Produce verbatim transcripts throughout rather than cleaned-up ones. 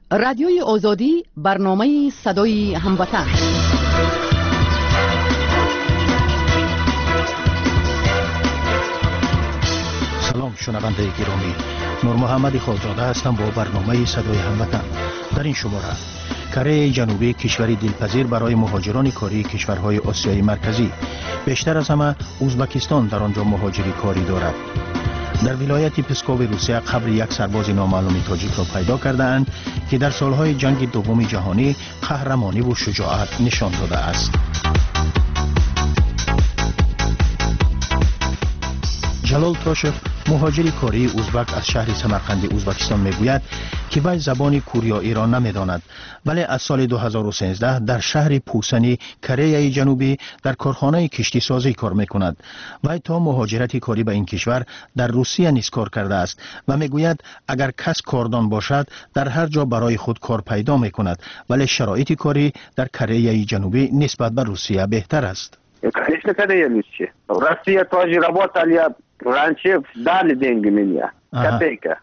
رادیوی آزادی، برنامه صدای هموطن. سلام شنونده گرامی، نور محمد خالزاده هستم با برنامه صدای هموطن. در این شماره کره جنوبی کشوری دلپذیر برای مهاجران کاری کشورهای آسیای مرکزی. بیشتر از همه ازبکستان در آنجا مهاجری کاری دارد. در ولایت پسکو روسیه قبر یک سرباز نامعلوم تاجیک را پیدا کرده اند که در سالهای جنگ دوم جهانی قهرمانی و شجاعت نشان داده است. جلال تاشف مهاجری کاری ازبک از شهر سمرقند ازبکستان میگوید که وی زبان کوریایی را نمیداند، ولی از سال دو هزار و سیزده در شهر پوسنی کره جنوبی در کارخانه کشتی سازی کار میکند. وی تا مهاجرت کاری به این کشور در روسیه نیز کار کرده است و میگوید اگر کس کاردان باشد در هر جا برای خود кор پیدا میکند، ولی شرایط کاری در کره جنوبی نسبت به روسیه بهتر است. Конечно, Корея лучше. Россия тоже работали, раньше дали деньги мне. Копейка.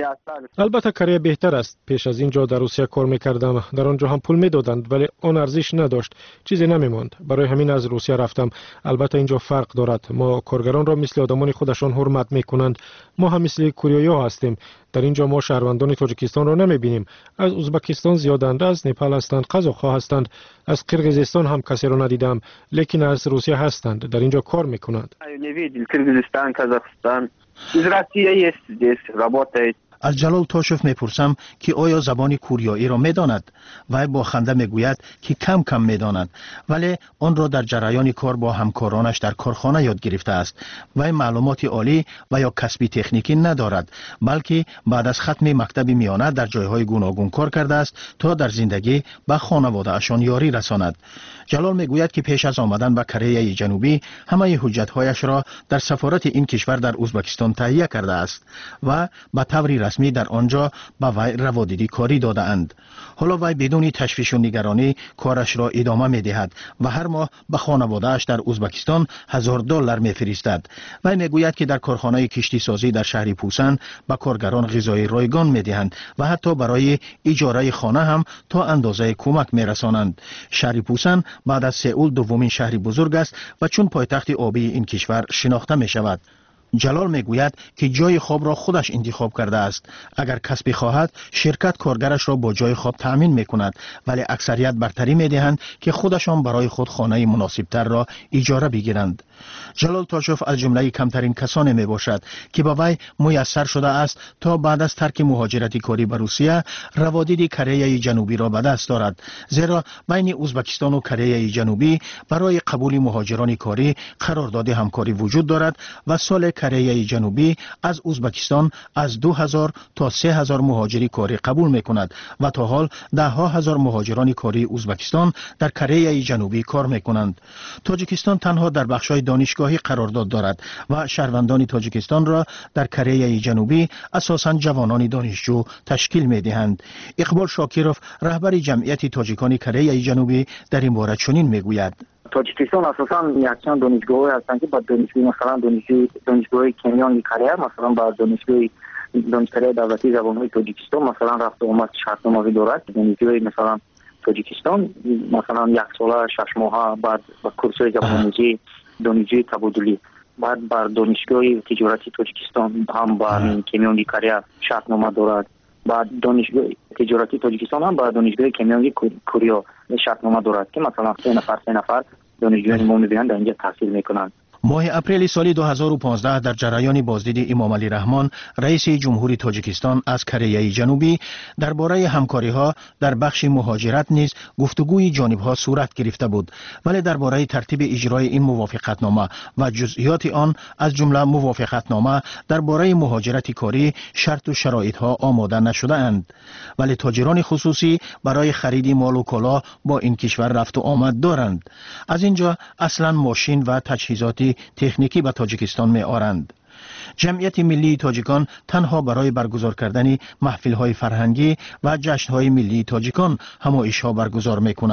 البته کره بهتر است. پیش از اینجا در روسیه کار میکردم، در آنجا هم پول میدادند ولی آن ارزش نداشت، چیزی نمیماند. برای همین از روسیه رفتم. البته اینجا فرق دارد، ما کارگران را مثل آدمان خودشان حرمت میکنند، ما هم مثل کوریایی ها هستیم. در اینجا ما شهروندان تاجیکستان را نمیبینیم. از ازبکستان زیادند، از نپال هستند، قزاق‌ها هستند، از قرقیزستان هم کسی را ندیدم، لیکن از روسیه هستند، در اینجا کار میکنند. Кыргызстан, Казахстан. Из России есть здесь, работает. از جلال تاشف میپرسم که آیا زبان کوریایی را میداند؟ وی با خنده میگوید که کم کم میداند، ولی آن را در جریان کار با همکارانش در کارخانه یاد گرفته است. وی معلومات عالی و یا کسبی تکنیکی ندارد، بلکه بعد از ختم مکتب میانه در جایهای گوناگون کار کرده است تا در زندگی به خانواده اشان یاری رساند. جلال میگوید که پیش از آمدن به کره جنوبی همه حجت‌هایش را در سفارت این کشور در ازبکستان تهیه کرده است و به طور رسمی در آنجا به وی روادیدی کاری داده اند. حالا وی بدون تشویش و نگرانی کارش را ادامه می دهد و هر ماه به خانواده‌اش در ازبکستان هزار دلار می فرستد. وی می گوید که در کارخانه کشتی سازی در شهر پوسن به کارگران غذای رایگان می دهند و حتی برای اجاره خانه هم تا اندازه کمک می رسانند. شهر پوسن بعد از سئول دومین شهر بزرگ است و چون پایتخت آبی این کشور شناخته می شود. جلال میگوید که جای خواب را خودش انتخاب کرده است. اگر کس بخواهد شرکت کارگرش را با جای خواب تأمین میکند، ولی اکثریت برتری میدهند که خودشان برای خود خانه مناسب تر را اجاره بگیرند. جلال تاشف از جمله کمترین کسانی می باشد که با وی میسر شده است تا بعد از ترک مهاجرت کاری به روسیه روادید کره جنوبی را به دست دارد، زیرا بین ازبکستان و کره جنوبی برای قبول مهاجران کاری قرارداد همکاری وجود دارد و سال کره جنوبی از ازبکستان از دو هزار تا سه هزار مهاجری کاری قبول می کند و تا حال ده ها هزار مهاجران کاری ازبکستان در کره جنوبی کار می کنند. تاجیکستان تنها در بخش‌های دانشگاهی قرارداد دارد و شهروندان تاجیکستان را در کره جنوبی اساساً جوانان دانشجو تشکیل می دهند. اقبال شاکیروف رهبر جمعیت تاجیکان کره جنوبی در این باره چنین می گوید: تاجیکستان اساساً یکچند دانشگاه هستند که با دانشگاه مثلا دانشگاه دانشگاه کنیان کره مثلا با دانشگاه دانشکده دولتی زبان‌های تاجیکستان مثلا رفت و آمد شرطنامه دارد. دانشگاه مثلا تاجیکستان مثلا یک ساله شش ماهه بعد با کورس‌های زبان‌آموزی دانشجوی تبادلی، بعد بر دانشگاه تجارتی تاجیکستان هم با کمیونی کره شرطنامه دارد. بعد دانشگاه تجارتی تاجیکستان هم با دانشگاه کمیونی کوریا شرطنامه دارد که مثلا سه نفر سه نفر دانشجویان ما می‌بینند در اینجا تحصیل میکنند. ماه اپریل سال دو هزار و پانزده در جریان بازدید امام علی رحمان رئیس جمهوری تاجیکستان از کره جنوبی درباره همکاری‌ها در بخش مهاجرت نیز گفتگوی جانب‌ها صورت گرفته بود، ولی درباره ترتیب اجرای این موافقتنامه و جزئیات آن از جمله موافقتنامه درباره مهاجرت کاری شرط و شرایط‌ها آماده نشده اند. ولی تاجران خصوصی برای خرید مال و کالا با این کشور رفت و آمد دارند. از اینجا اصلاً ماشین و تجهیزات تکنیکی به تاجیکستان می آرند. جمعیت ملی تاجیکان تنها برای برگزار کردن محفل‌های فرهنگی و جشن‌های ملی تاجیکان همایش‌ها برگزار می‌کند.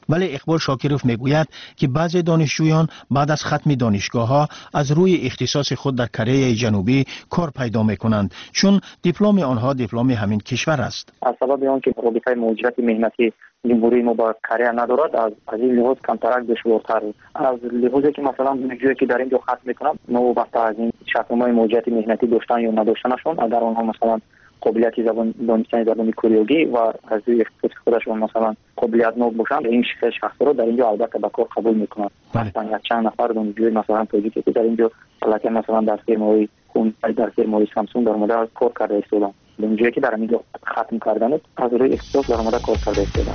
ولی اقبال شاکروف میگوید که بعضی دانشجویان بعد از ختم دانشگاه‌ها از روی اختصاص خود در کره جنوبی کار پیدا میکنند، چون دیپلم آنها دیپلم همین کشور است. از سبب آنکه رابطه مهاجرت مهنتی جمهوری ما با کره ندارد، از از این لحاظ کمترک دشوارتر است. از لحاظی که مثلا دانشجویی که در اینجا ختم میکنند نوبت از این شرطنامه مهاجرت مهنتی داشتن یا نداشتنشون، اگر آنها مثلا قابلیت زبان دانستن زبان کوریایی و از روی اختصاص خودشون مثلا قابلیت ناب باشند، این شخص رو در اینجا البته به کار قبول میکنند. مثلا یک چند نفر دانشجوی مثلا تاجیکی که در اینجا حالت مثلا در فیرم‌های خون در فیرم‌های سامسونگ در مورد کار کرده استودن، دانشجویی که در اینجا ختم کردن از روی اختصاص در مورد کار کرده استودن.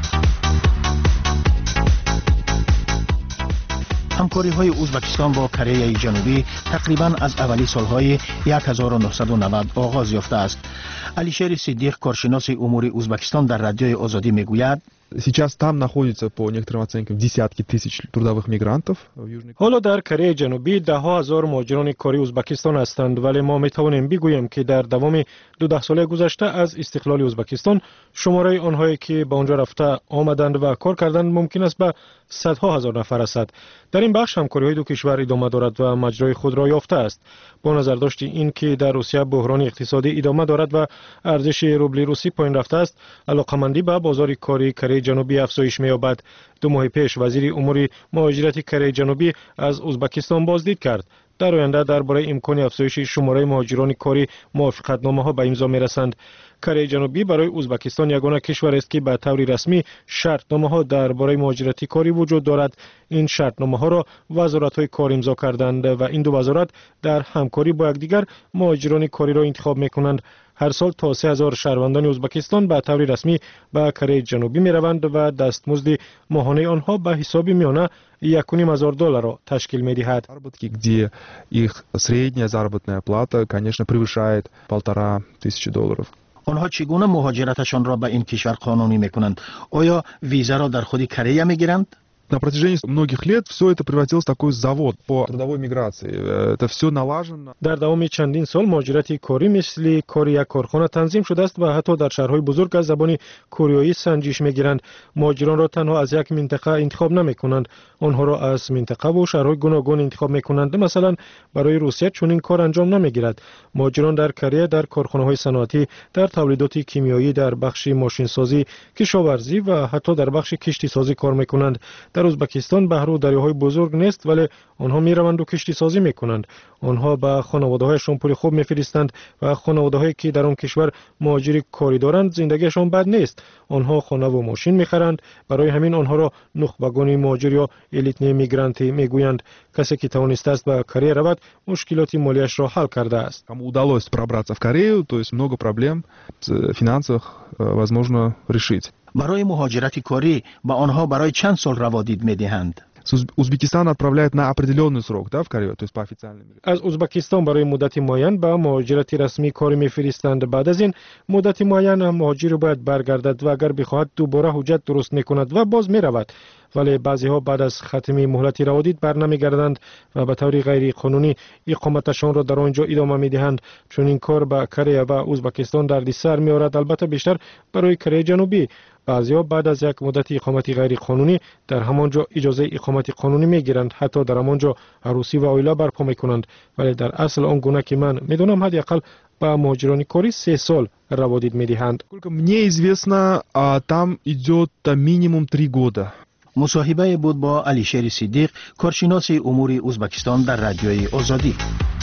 همکاری های ازبکستان با کره جنوبی تقریبا از اولی سالهای هزار و نهصد و نود آغاز یافته است. علیشیر صدیق، کارشناس امور ازبکستان، در رادیوی آزادی میگوید Сейчас там находится по некоторым оценкам десятки тысяч трудовых мигрантов в Южной حالا در کره جنوبی ده ها هزار مهاجران کاری ازبکستان هستند، ولی ما می توانیم بگوییم که در دوام دو ساله گذشته از استقلال ازبکستان شماره آنهایی که به آنجا رفته آمدند و کار کردند ممکن است به صدها هزار نفر رسد. در این بخش همکاری های دو کشور ادامه دارد و مجرای خود را یافته است. با نظر داشت این که در روسیه بحران اقتصادی ادامه دارد و ارزش روبل روسی پایین رفته است، علاقمندی به بازار کاری کره جنوبی افزایش می‌یابد. دو ماه پیش وزیر امور مهاجرت کره جنوبی از ازبکستان بازدید کرد. در آینده درباره امکان افزایش شماره مهاجران کاری موافقتنامه‌ها به امضا می‌رسند. کره جنوبی برای ازبکستان یگانه کشور است که به طور رسمی شرطنامه‌ها درباره مهاجرت کاری وجود دارد. این شرطنامه‌ها را وزارت‌های کار امضا کردند و این دو وزارت در همکاری با یکدیگر مهاجران کاری را انتخاب می‌کنند. هر سال تا سه هزار شهروندان ازبکستان به طور رسمی به کره جنوبی می‌روند و دستمزد ماهانه آنها به حساب میانه یک و نیم هزار دلار را تشکیل می‌دهد. заработки, где их средняя заработная плата, конечно, превышает полтора тысячи долларов. آنها چگونه مهاجرتشان را به این کشور قانونی می‌کنند؟ آیا ویزا را در خود کره می‌گیرند؟ На протяжении многих лет все это превратилось в такой завод по трудовой миграции. Это все налажено. در دوام چندین سال مهاجرت کاری مثل کار یک کارخانه تنظیم شده است و حتی در شهرهای بزرگ از زبان کوریایی سنجش می‌گیرند. مهاجران را تنها از یک منطقه انتخاب نمی‌کنند، آنها را از منطقه و شهرهای گوناگون انتخاب می‌کنند. مثلا برای روسیه چون این کار انجام نمی‌گیرد. مهاجران در کره در کارخانه‌های صنعتی، در تولیدات کیمیایی، در بخش ماشینسازی، کشاورزی و حتی در بخش کشتی سازی کار می‌کنند. در ازبکستان بحر و دریاهای بزرگ نیست، ولی آنها میروند و کشتی سازی میکنند. آنها به خانواده‌هایشان پول خوب میفرستند و خانواده‌هایی که در آن کشور مهاجر کاری دارند زندگیشان بد نیست. آنها خانه و ماشین میخرند. برای همین آنها را نخبگان مهاجر یا الیت میگرانتی میگویند. کسی که توانسته است به کره رود مشکلات مالیش را حل کرده است. Кому удалось пробраться в Корею, то есть много проблем финансовых возможно решить. برای مهاجرت کاری با آنها برای چند سال روادید می‌دهند؟ Узбекистан отправляет на определенный срок, да, в Корею, то есть по официальным. از ازبکستان برای مدت معین به مهاجرت رسمی کاری میفرستند. بعد از این مدت معین مهاجر باید برگردد و اگر بخواهد دوباره حجت درست میکند و باز میرود. ولی بعضی ها بعد از ختم مهلت روادید بر نمیگردند و به طور غیر قانونی اقامتشان را در آنجا ادامه میدهند. چون این کار به کره و ازبکستان دردسر میآورد، البته بیشتر برای کره جنوبی. بعضی‌ها بعد از یک مدت اقامت غیر قانونی در همانجا اجازه اقامت قانونی میگیرند، حتی در همانجا عروسی و عائله برپا میکنند. ولی در اصل آن گونه که من میدونم حداقل به مهاجران کاری سه سال روادید میدهند. Сколько мне известно, там идет минимум три года. مصاحبه بود با علیشیر صدیق، کارشناس امور ازبکستان، در رادیوی آزادی.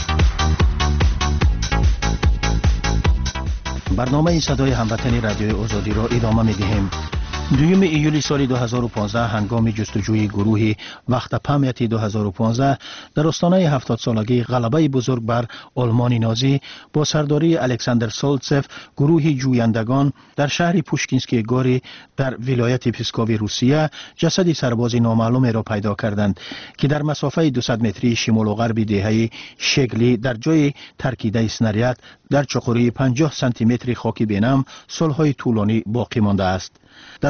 برنامه صدای هموطن رادیوی آزادی را ادامه می‌دهیم. دوم ایولی سال دو هزار و پانزده هنگام جستجوی گروه وقت پامیتی دو هزار و پانزده در آستانه هفتاد سالگی غلبه بزرگ بر آلمان نازی با سرداری الکساندر سولتسف، گروه جویندگان در شهر پوشکینسکی گوری در ولایت پسکوی روسیه جسد سرباز نامعلوم را پیدا کردند که در مسافه دویست متری شمال و غرب دهه شگلی در جای ترکیده اسنریت در چقوری پنجاه سانتی متری خاکی بینم سالهای طولانی باقی مانده است. در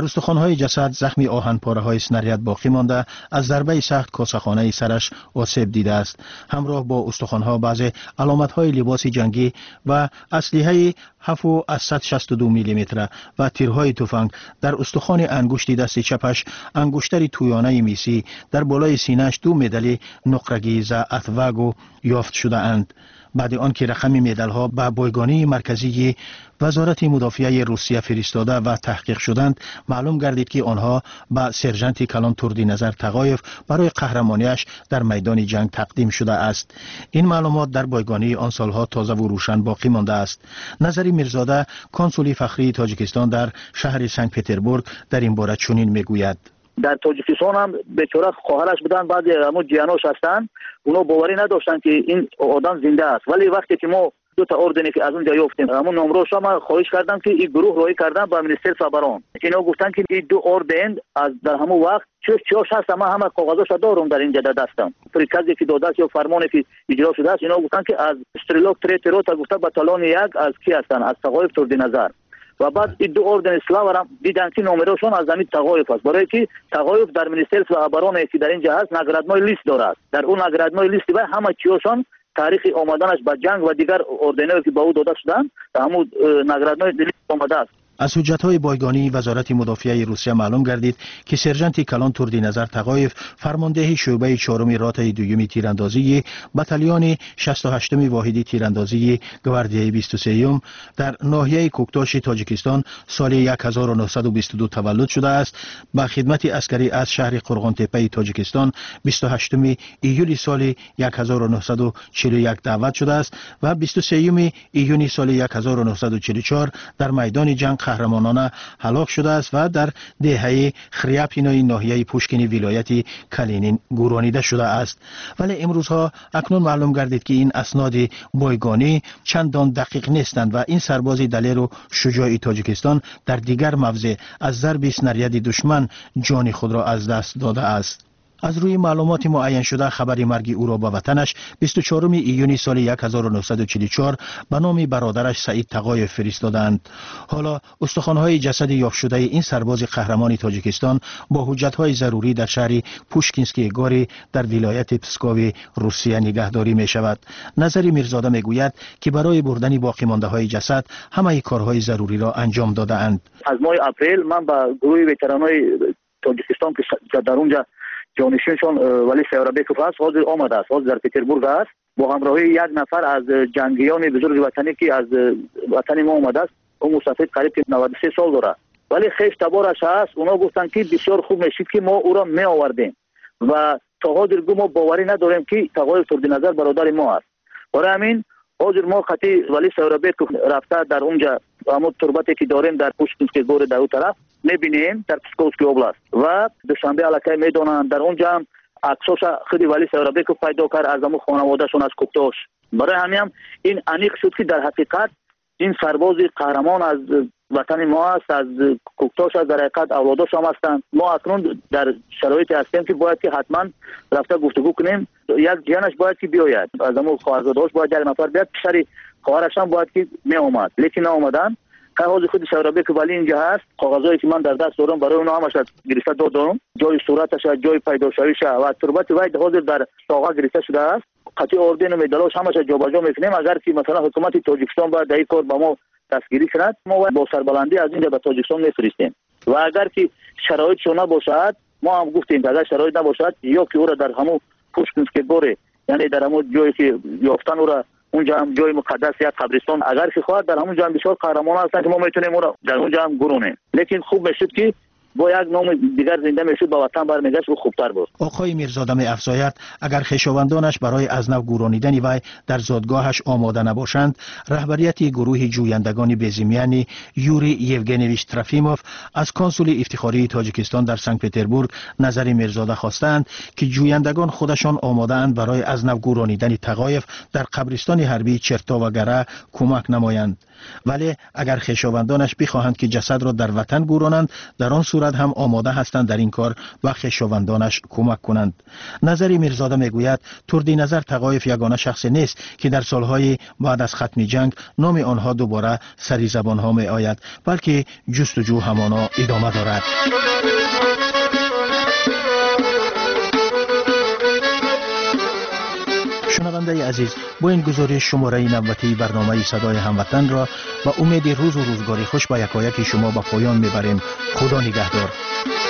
استخوان‌های جسد زخمی آهن‌پاره‌های اسنریت باقی مانده، از ضربه سخت کاسه‌خانه سرش آسیب دیده است. همراه با استخوان‌ها بعضی علامت‌های لباس جنگی و اسلحه هفت و صد و شصت و دو میلیمتر و تیرهای تفنگ در استخوان انگشت دست چپش، انگشتر تویانه میسی، در بالای سینه‌اش دو مدال نقرگی ز اتواگو یافت شده اند. بعد آنکه رقم مدال ها به بایگانی مرکزی وزارت مدافعه روسیه فرستاده و تحقیق شدند، معلوم گردید که آنها به سرژانت کلان تردینظر تقایف برای قهرمانیش در میدان جنگ تقدیم شده است. این معلومات در بایگانی آن سالها تازه و روشن باقی مانده است. نظری میرزاده، کنسول فخری تاجیکستان در شهر سنت پتربورگ، در این باره چنین میگوید: در تاجیکستان هم بیچاره خواهرش بودن، بعضی همون جیاناش هستن، اونا باوری نداشتن که این آدم زنده است. ولی وقتی که ما دو تا اردنی که از اونجا یافتیم، همون نمروش ما خواهش کردم که این گروه روی کردن با منیستر فابران، اینا گفتن که این دو اردن از در همون وقت چه چاش هست، ما همه کاغذاش دارم در اینجا دستم، پریکازی که داده یا فرمانی که اجرا شده است. اینا گفتن که از استرلاک تریترو تا گفته باتالون یک از کی هستن، از تقایف تردینظر. و بعد این دو اردن اسلاو دیدن که نمرهشون از زمین تقایف است، برای که تقایف در منیستر فابران که در اینجا هست نگرادنای لیست دارد. در اون نگرادنای لیست و همه چیشون تاریخ آمدنش به جنگ و دیگر اردنایی که به او داده شدن در همون نگرادنای لیست آمده است. از حجت‌های بایگانی وزارت مدافعه روسیه معلوم گردید که سرژانت کلان تردینظر تقایف، فرمانده شعبه چهارم راتای دوم تیراندازی بتالیون شصت و هشتم واحد تیراندازی گواردیای بیست و سوم در ناحیه کوکتاش تاجیکستان سال هزار و نهصد و بیست و دو تولد شده است. با خدمت عسکری از شهر قرغان تپه تاجیکستان بیست و هشتم ایول سال هزار و نهصد و چهل و یک دعوت شده است و بیست و سوم ایون سال هزار و نهصد و چهل و چهار در میدان جنگ قهرمانانه هلاک شده است و در دهه خریاپینای ناحیه پوشکین ولایت کالینین گورانیده شده است. ولی امروزها اکنون معلوم گردید که این اسناد بایگانی چندان دقیق نیستند و این سرباز دلیر و شجاع تاجیکستان در دیگر موضع از ضرب اسنریت دشمن جان خود را از دست داده است. از روی معلومات معین شده خبر مرگ او را به وطنش بیست و چهارم ایون سال هزار و نهصد و چهل و چهار به نام برادرش سعید تقایف فرستادند. حالا استخوان‌های جسد یافت شده این سرباز قهرمان تاجیکستان با حجت‌های ضروری در شهر پوشکینسکی گوری در ولایت پسکاو روسیه نگهداری می شود. نظری میرزاده میگوید که برای بردن باقی مانده‌های جسد همه کارهای ضروری را انجام داده اند. از ماه اپریل من با گروه وترانای تاجیکستان که در اونجا جانشینشون ولی سیورابیکوف است حاضر آمده است، حاضر در پتربورگ است با همراهی یک نفر از جنگیان بزرگ وطنی که از وطن ما آمده است. اون مسافر قریب نود و سه سال داره ولی خیش تبارش هست. اونا گفتن که بسیار خوب میشید که ما او را می آوردیم و تا حاضر ما باوری نداریم که تقایف تردینظر برادر ما است. برای همین حاضر ما خطی ولی سیورابیکوف رفته در اونجا همون تربتی که داریم در پوشکینسکی گور در اون طرف میبینیم در پسکوفسکی اوبلاست و دوشنبه علاقه میدونن در اونجا هم عکساش خودی ولی سیورابیکوف پیدا کرد از همون خانوادهشون از کوکتاش. برای همین هم این انیق شد که در حقیقت این سرباز قهرمان از وطن ما است، از کوکتاش از در حقیقت اولاداش هم هستند. ما اکنون در شرایطی هستیم که باید که حتما رفته گفتگو کنیم. یک جیانش باید که بیاید، از همون خواهرزادهاش باید یک نفر بیاد، پسر خواهرش هم باید که می اومد لیکن ناآمدن. کاغذ خود شورابه که ولی اینجا هست، کاغذایی که من در دست دارم برای اونها همش گرفته دادم، جای صورتش، جای پیداشویش و تربت وای حاضر در ساغه گرفته شده است. قطعی اردن و مدالش همش جابجا میکنیم. اگر که مثلا حکومت تاجیکستان باید در این کار با ما دستگیری کند، ما با سربلندی از اینجا به تاجیکستان میفرستیم و اگر که شرایط شونه باشد ما هم گفتیم اگر شرایط نباشد یا که او را در همون پوشکینسکی گوره، یعنی در همون جایی که یافتن او را، اونجا هم جای مقدس یک قبرستان، اگر که خواهد در همونجا هم بسیار قهرمان هستن که ما میتونیم اون را در اونجا هم گرونیم. لیکن خوب میشد که با یک نام دیگر زنده میشد با وطن برمیگشت و خوبتر بود. آقای میرزاده می افزاید اگر خویشاوندانش برای از نو گورانیدن وی در زادگاهش آماده نباشند، رهبریت گروه جویندگان بیزمیانی یوری یوگنیویچ ترافیموف از کنسول افتخاری تاجیکستان در سنت پتربورگ نظر میرزاده خواستند که جویندگان خودشان آماده اند برای از نو گورانیدن تقایف در قبرستان حربی چرتا و گره کمک نمایند. ولی اگر خویشاوندانش بخواهند که جسد را در وطن گورانند، در آن صورت صورت هم آماده هستند در این کار و خویشاوندانش کمک کنند. نظری میرزاده میگوید تردی نظر تقایف یگانه شخص نیست که در سالهای بعد از ختم جنگ نام آنها دوباره سری زبان ها می آید، بلکه جستجو همانا ادامه دارد. شنونده عزیز، با این گزارش شماره نوبتی برنامه صدای هموطن را با امید روز و روزگاری خوش با یکایک شما به پایان میبریم. خدا نگهدار.